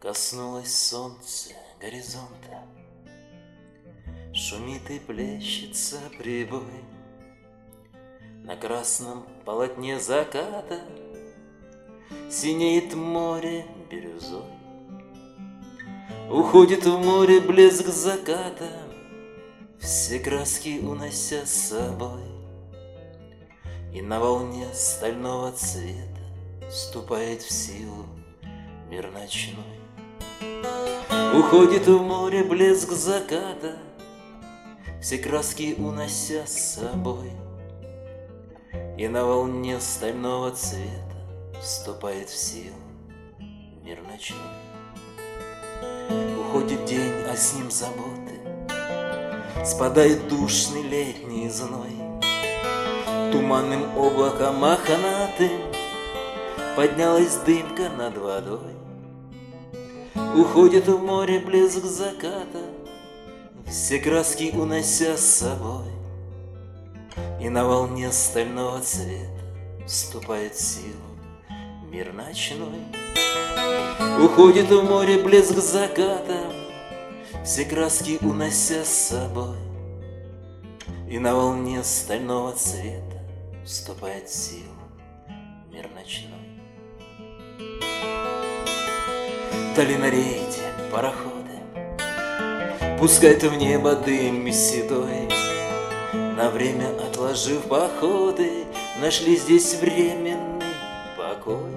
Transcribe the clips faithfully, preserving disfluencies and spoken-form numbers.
Коснулось солнце горизонта, шумит и плещется прибой. На красном полотне заката синеет море бирюзой. Уходит в море блеск заката, все краски унося с собой. И на волне стального цвета вступает в силу мир ночной. Уходит в море блеск заката, все краски унося с собой. И на волне стального цвета вступает в силу мир ночной. Уходит день, а с ним заботы, спадает душный летний зной. Туманным облаком мохнатым поднялась дымка над водой. Уходит в море блеск заката, все краски унося с собой. И на волне стального цвета вступает в силу мир ночной. Уходит в море блеск заката, все краски унося с собой. И на волне стального цвета вступает в силу мир ночной. Вдали на рейде пароходы пускают в небо дым седой. На время отложив походы, нашли здесь временный покой.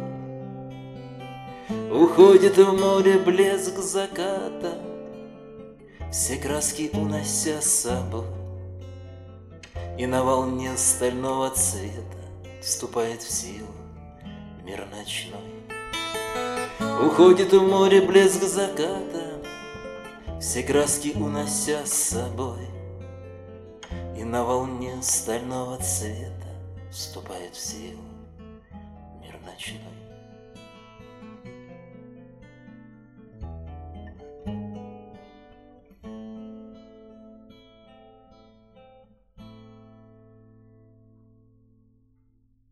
Уходит в море блеск заката, все краски унося с собой. И на волне стального цвета вступает в силу мир ночной. Уходит в море блеск заката, все краски унося с собой. И на волне стального цвета вступает в силу мир ночной.